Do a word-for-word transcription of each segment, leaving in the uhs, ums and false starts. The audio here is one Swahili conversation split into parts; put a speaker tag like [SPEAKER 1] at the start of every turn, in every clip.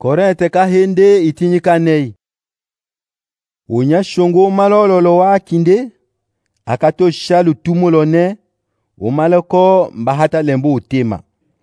[SPEAKER 1] Korete kahende itinyikanei. Unyashongo malololo wakinde akatosha lutumulone umaloko mbahata lembu utima.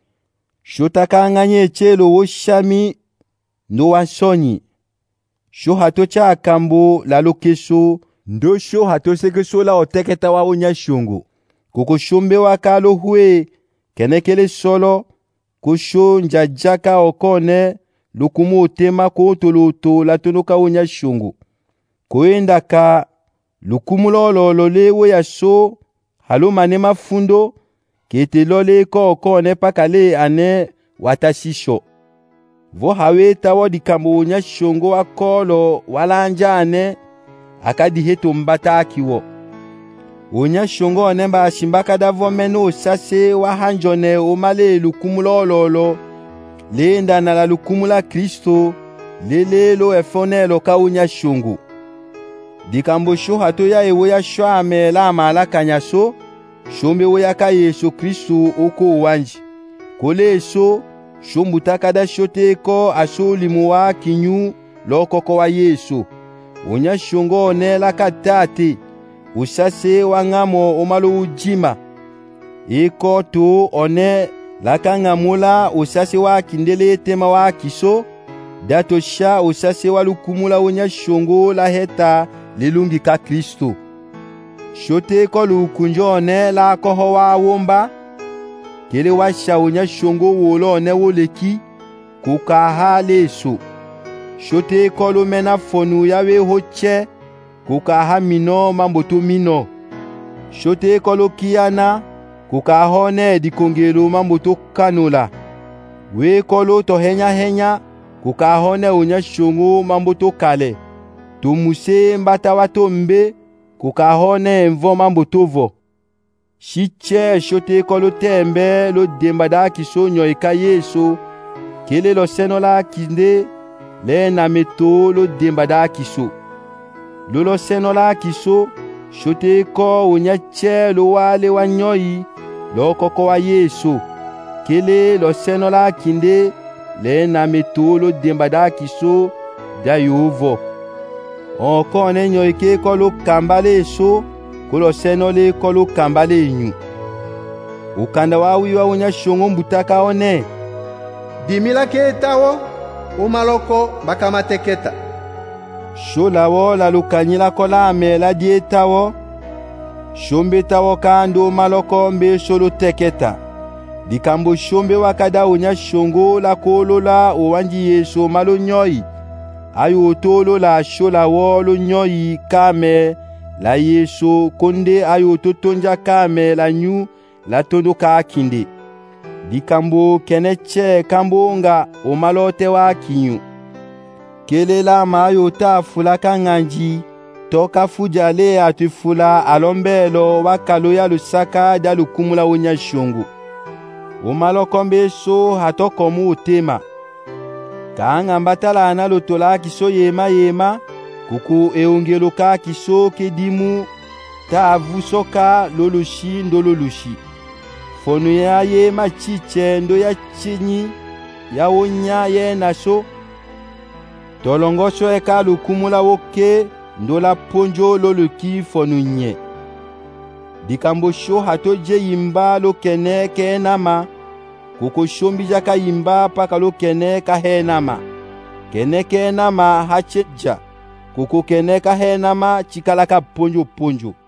[SPEAKER 1] Shotaka nganye chelo woshami ndo wansonyi. Sho hato cha akambu la lokeso ndo sho hato sekeso la oteketa wa unyashongo. Kuko shombe wakalo hue kenekele solo kusho njajaka okone lukumu utema kutulutu la tunuka unyashongo. Kuenda ka lukumu lolo lewe ya so halumane mafundo kete lole ko okone pakale ane watashisho. Vo hawe tawo dikambu unyashongo akolo walanja ane akadiheto mbata akiwo. Unyashongo onemba ashimbaka davo menu usase wahanjone umale lukumu lolo leenda na la lukumu la Kristo lelelo efonelo ka unyashongo. Dikambo sho hato ya ewe ya shwame la malaka nyaso shombe we ya ka Yesu Kristo oko wanji. Kole so shombutaka da shote ko aso limuwa kinyu lokoko wa Yesu. Unyashongo onela katate usase wangamo omalo ujima. Eko tu one laka ngamula usase wa kindele tema wa kiso. Datosha usase wa lukumula unyashongo la heta lilungi ka Kristo. Shote ko lukunjone la koho wa womba. Kele washa unyashongo wolone woleki kukaha leso. Shote ko lumena fonu yawe hoche kukaha mino mamboto mino. Shote ko lokiana kukahone dikongelo mamboto kanula. We kolo to henya henya kukahone unyashongo mamboto kale. Tumuse mbata watombe kukahone mvo mambotovo. Shiche shote kolo tembe lo dembada kisonyo eka Yesu. Kele lo seno la kinde le na meto lo dembada kiso. Lolo seno la kiso shote ko unyache lo wale wanyoi lo koko wa Yesu. Kele lo seno la kinde le na meto lo dembada kiso da yuvo. Onkone nyoike kolo kambale so kolo senole kolo kambale inyu. Ukanda wawi wa unyashongo mbutaka one.
[SPEAKER 2] Dimila ke tawo umaloko bakamateketa.
[SPEAKER 1] Sholawo la lukanyila kola amela dietawo. Shombe tawo kando maloko mbe sholo teketa. Dikambo shombe wakada unyashongo la kolo la uwanji Yesu malo nyoi. Ayo tolo la shola wolo nyoi kame la Yesu konde ayo totonja kame la nyu la tondo ka kinde. Dikambo keneche kambonga omalote wa kinyu. Kele la mayo ta fula kanganji toka fujale atufula alombelo wakalo ya lusaka da lukumula unyashongo. Omalokombe so hatokomu utema. Kaanga mbatala na lotola kiso yema yema kuku eongelo ka kiso kedimu ta avusoka lolushi ndololushi. Fonu ya yema chiche ndo ya chinyi ya wonya ye naso. Tolongoso eka lukumula woke ndola ponjo loluki fonu nye. Dikambo sho hato je yimba lo kene ke nama. Kuko shombi jaka yimba paka lo kene ka henama. Kene ke nama hacheja. Kuko kene ka henama chikalaka ponjo ponjo.